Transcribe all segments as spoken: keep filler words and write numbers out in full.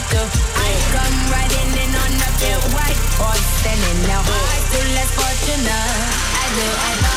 do. I come riding in on a pure white horse, standing now high to less fortunate. I do, I do.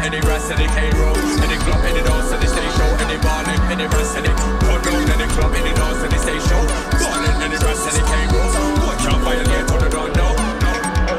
any rest and the K-Roll. Any club, any dance and the stage show. Any ballin', any rest and the put down. Any club, any dance and the stage show. Ballin', any rest and the K-Roll. Watch out, violate on the door, no, no.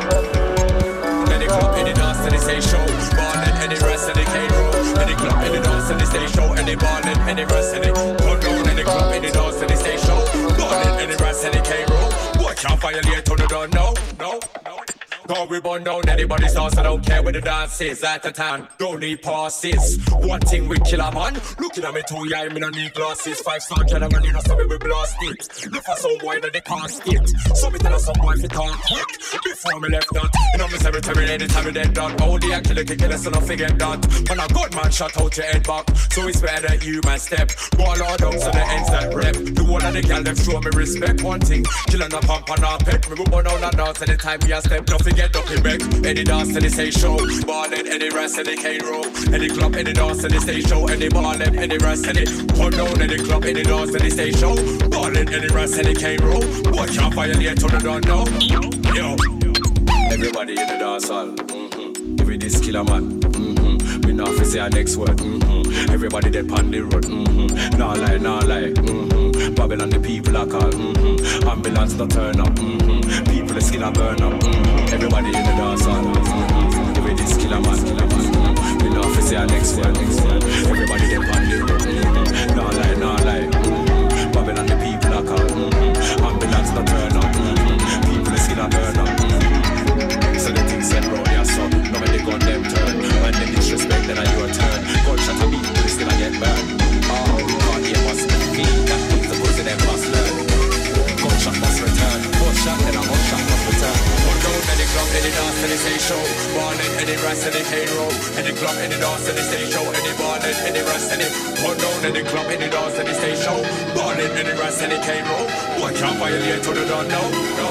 Any club, any dance and the stage show. Ballin', any rest and the K-Roll. Any club, any dance and the stage show. Any ballin', any rest and the put down. Any club, any dance and the stage show. Ballin', any rest and the K-Roll. Watch out, violate on the door, no, no, no. Cause we burn down anybody's house, I don't care where the dance is. At the time, don't need passes. One thing we kill a man. Looking at me too, yeah, me no need glasses. Five star gentleman, you know, so we blast it. Look for some boy that they can't skip. So me tell us some boy if it can't quick. Before me left that, you know me cemetery anytime we dead done. Oh, the actually kicking us, so no forget that. When a good man shot out your head back, so it's better that you man step. Ball all down so the ends that rep. The one of the girl them show me respect. One thing, killing a pump and a pet. Me move on down and dance anytime we a step. Don't forget up in back. Any dance to the stage show. Ballin', any rest in the K-Roll. Any club, any dance to the stage show. Any ballin', any rest in it. Put down any club, any dance to the stage show. Ballin', any rest in the K-Roll. Watch out, violate to the door, no. Yo. Everybody in the dance hall. Mm-hmm. Every this killer man. Mm-hmm. We not for say our next word. Mm-hmm. Everybody dead on the road. Mm-hmm. Nah lie, nah lie. Mm-hmm. Babylon the people are called. Mm-hmm. Ambulance not turn up. Mm-hmm. People the skin are burn up. Mm-hmm. Everybody in the dance hall. Mm-hmm. Every this killer man. Killer man. Mm-hmm. We not for say our next word. Next word. Everybody dead on the road. Mm-hmm. Nah lie, nah lie. Mm-hmm. Babylon the people are called. Mm-hmm. Ambulance not turn up. Mm-hmm. People the skin are burn up. Mm-hmm. So the things said round your son. No when they gun them turn. When they disrespect then are your turn. Gunshot a beat, you still a get burned. Oh, God, you must feel that things the pussy them must learn. Gunshot must return. Gunshot then a gunshot must return. Put down any club, any dance, any stage show. Ballin', any rest, any K-Roll. Any club, any dance, any stage show. Any ballin', any rest, any. Put down any club, any dance, any stage show. Ballin', any rest, any K-Roll. Watch out, violate to the door, no, no.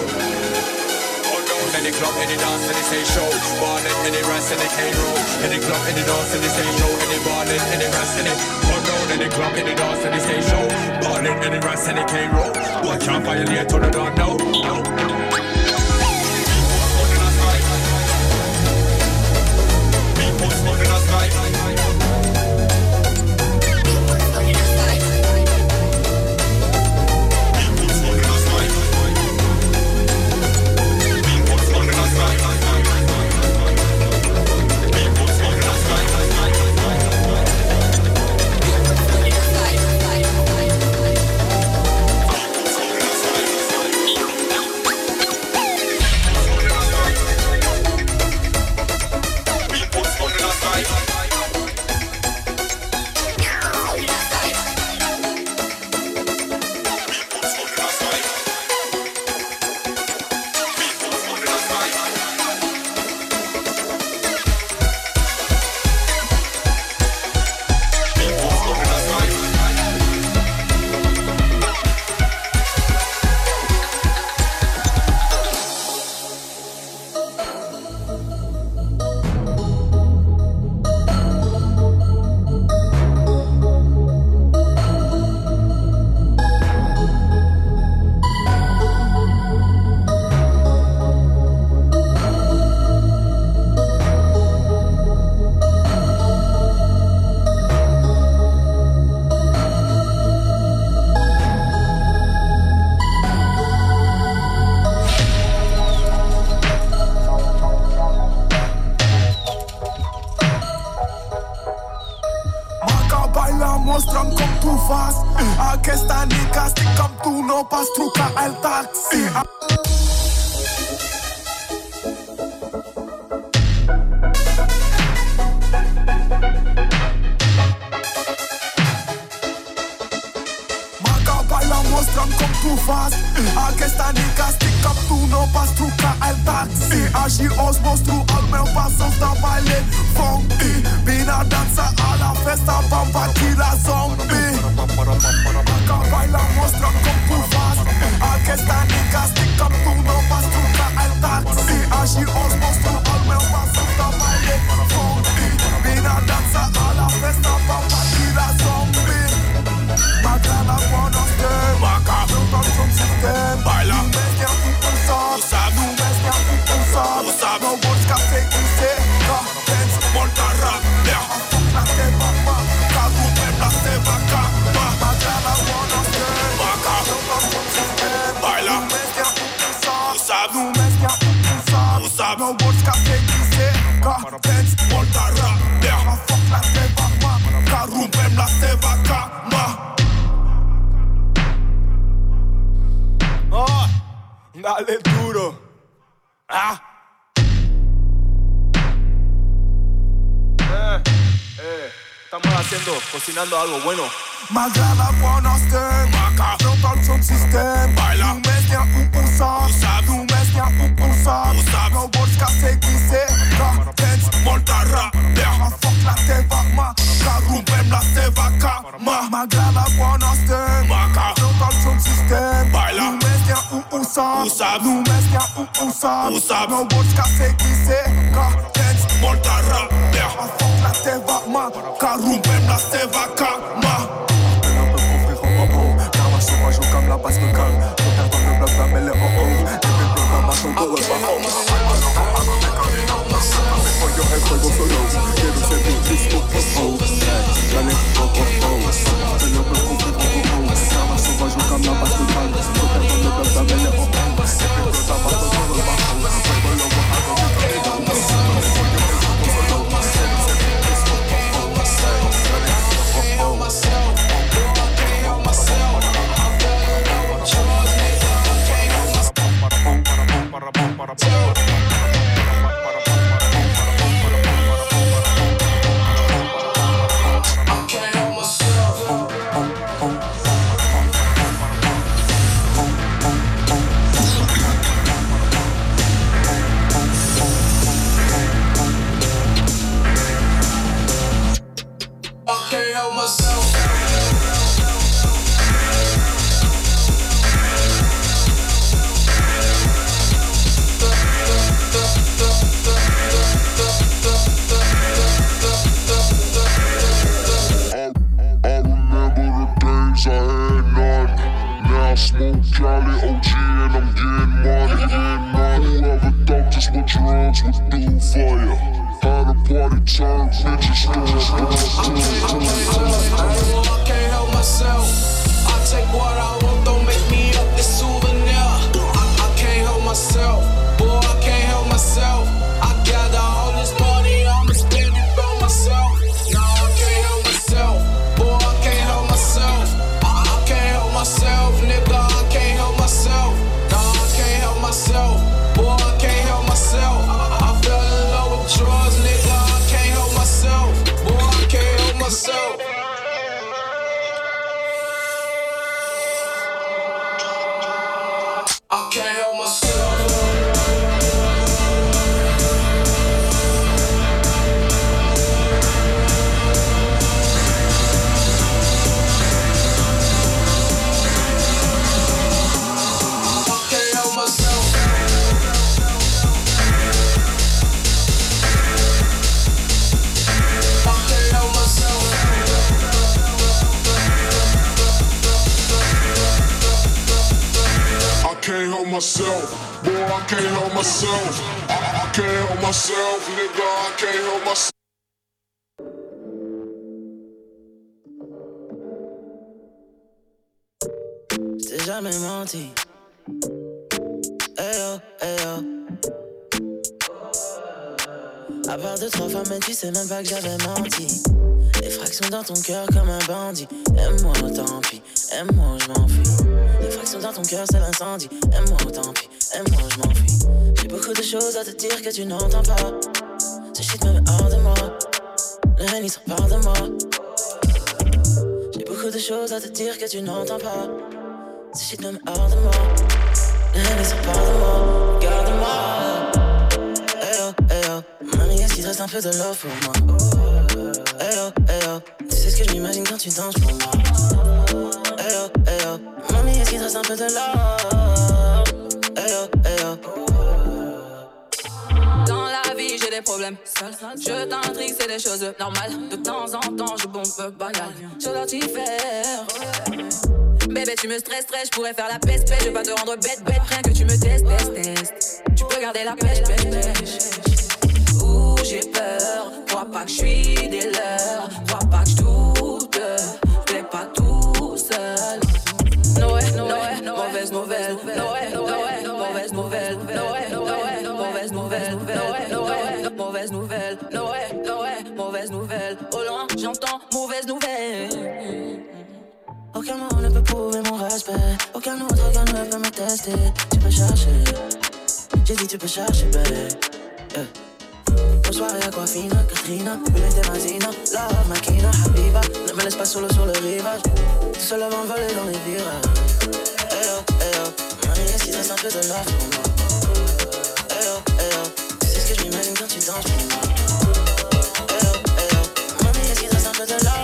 Any club, any dance, any stage show. Ballin', any rest, any K-Roll. Any club, any dance, any stage show. Any ballin', any rest, any. Put down any club, any dance, any stage show. Ballin', any rest, any K-Roll. Watch out, violate to the door, no, no. People smoking us right. No busca seguirse, no, Benz, Montarra, Dance, Moldara, Leha, fuck la teva, ma Ca rumpem la teva cama. Oh, dale duro. Ah. Eh, eh, estamos haciendo, cocinando algo bueno. Magrana cunoaște Maca, frontal sound system Baila, numesc-nea un usat Numesc-nea un usat No words ca se ghise Ca dance, Moldara Leha, fuck la teva, ma Ca rumpem la teva cama. Magrana cunoaște Maca, frontal sound system Baila, numesc-nea un usat Numesc-nea un usat No words ca se ghise Ca dance, Moldara Leha, fuck la teva, ma Ca rumpem la teva cama. Moi joue comme la basse me calme. Je perds dans le bloc la mêlée en haut. Et mes blocs dans ma chambre au bas. For your head, for solo. Get us every disco, oh, Dale, oh, oh, oh. C'est le peu compris, oh, oh, oh. Car ma sauvage joue comme la basse me calme. Je perds dans le bloc la mêlée en haut. Et mes blocs dans ma chambre au bas. For your head, for solo. Get us every disco, oh, oh, oh. Smoke Cali, O G, and I'm getting money, getting money. Whoever thought just what drugs would do for you. How the party turn, bitches doing I can't help myself. I take what I want, don't make me up this souvenir. I, I can't help myself, boy, I can't help myself. I gather all this money, I'ma spend it on myself. No, I can't help myself, boy, I can't help myself. I, I can't help myself, nigga, I can't help myself. No, I can't help myself, boy, I can't help myself. I, I fell in love with drugs, nigga, I can't help myself. Boy, I can't help myself. I can't help myself. can't help myself, boy, I can't help myself. I, I can't help myself, nigga, I can't help myself. J't'ai jamais menti. Hey oh, hey oh. À part deux, trois femmes, mais tu sais même pas que j'avais menti. Des fractions dans ton cœur comme un bandit. Aime-moi, tant pis. Aime-moi, je m'enfuis. Des fractions dans ton cœur, c'est l'incendie. Aime-moi, tant pis. Aime-moi, je m'enfuis. J'ai beaucoup de choses à te dire que tu n'entends pas. Ce shit me met hors de moi. Le règne il s'empare de moi. J'ai beaucoup de choses à te dire que tu n'entends pas. Ce shit me met hors de moi. Le règne il s'empare de moi. Regarde-moi. Hey oh, hey oh. Mamie, est-ce qu'il te reste un peu de love pour moi? Hey oh, hey oh. Tu sais ce que je m'imagine quand tu danses pour moi. Hey oh, hey oh. Mamie, est-ce qu'il te reste un peu de love? Hey oh, hey oh. Dans la vie j'ai des problèmes seuls. Je t'intrigue, c'est des choses normales. De temps en temps je bombe banal. Je dois t'y faire. Bébé tu me stresses, stress, je pourrais faire la peste, peste. Je vais pas te rendre bête, bête, rien que tu me testes, teste, teste. Tu peux garder la pêche, pêche, pêche. Ouh j'ai peur, crois pas que je suis des leurs. Crois pas que je doute, je vais pas tout seul. Noé, Noé, mauvaise nouvelle. Noé, Noé, mauvaise nouvelle. Noé, Noé, mauvaise nouvelle. Noé, Noé, mauvaise nouvelle. Au loin, j'entends mauvaise nouvelle. Aucun mot ne peut prouver mon respect. Aucun autre regard ne peut me tester. Tu peux chercher. J'ai dit tu peux chercher, baby. Yeah. Aux soirées Aquafina, Katrina, Bébé Mazina, Love Makina, Habiba. Ne me laisse pas solo sur le rivage. Tout seul avant de voler dans les virages. Hey oh, hey oh, Marie, est-ce qu'il reste un peu de love pour moi? Hey oh, hey oh, tu sais ce que je m'imagine quand tu danses pour moi. Hey oh, hey oh, Marie, est-ce qu'il reste un peu de love?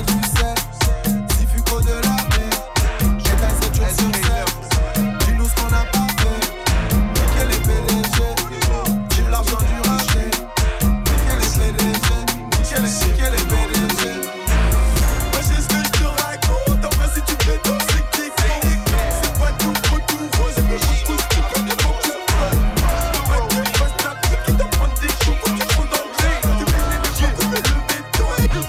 tu sais. Si Fuco de la paix, j'ai ta sept jours sur sept. Dis-nous ce qu'on n'a pas fait. Niquer les P D G, vive l'argent du raté. Niquer les P D G, niquer les, niquer les P D G. Moi j'ai ce que je te raconte, en vrai si tu fais ton c'est que t'es con. C'est pas tout beau, tout rose, mais je trouve que tu peux des mots que tu peux. Je peux pas que tu fasses ta pique qui t'en prendre des choux, faut qu'il faut d'anglais. Tu mets les gens, tu mets le béton.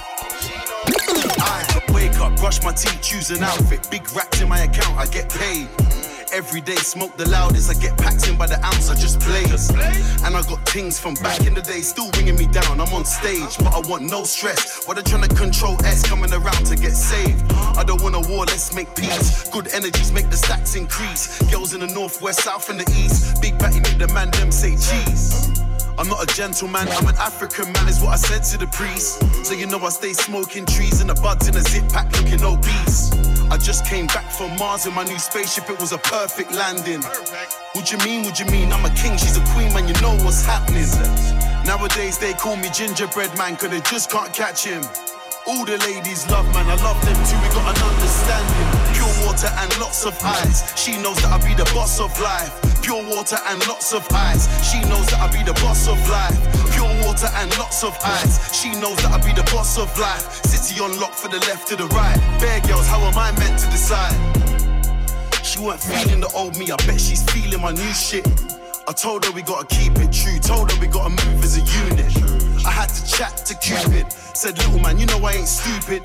I wake up, brush my teeth, choose an outfit. Big racks in my account, I get paid. Every day, smoke the loudest. I get packed in by the ounce, I just play. And I got things from back in the day still ringing me down. I'm on stage, but I want no stress. While they're trying to control S coming around to get saved. I don't want a war, let's make peace. Good energies make the stacks increase. Girls in the north, west, south, and the east. Big batty make the man them say cheese. I'm not a gentleman, I'm an African man, is what I said to the priest. So you know I stay smoking trees and the buds in a zip pack looking obese. I just came back from Mars in my new spaceship, it was a perfect landing. What you mean, what you mean? I'm a king, she's a queen, man, you know what's happening. Nowadays they call me gingerbread man, cause they just can't catch him. All the ladies love man, I love them too, we got an understanding. Pure water and lots of eyes, she knows that I be the boss of life. Pure water and lots of eyes, she knows that I be the boss of life. Pure water and lots of eyes, she knows that I be the boss of life. City on lock for the left to the right. Bear girls, how am I meant to decide? She weren't feeling the old me, I bet she's feeling my new shit. I told her we gotta keep it true, told her we gotta move as a unit. I had to chat to Cupid, said little man, you know I ain't stupid.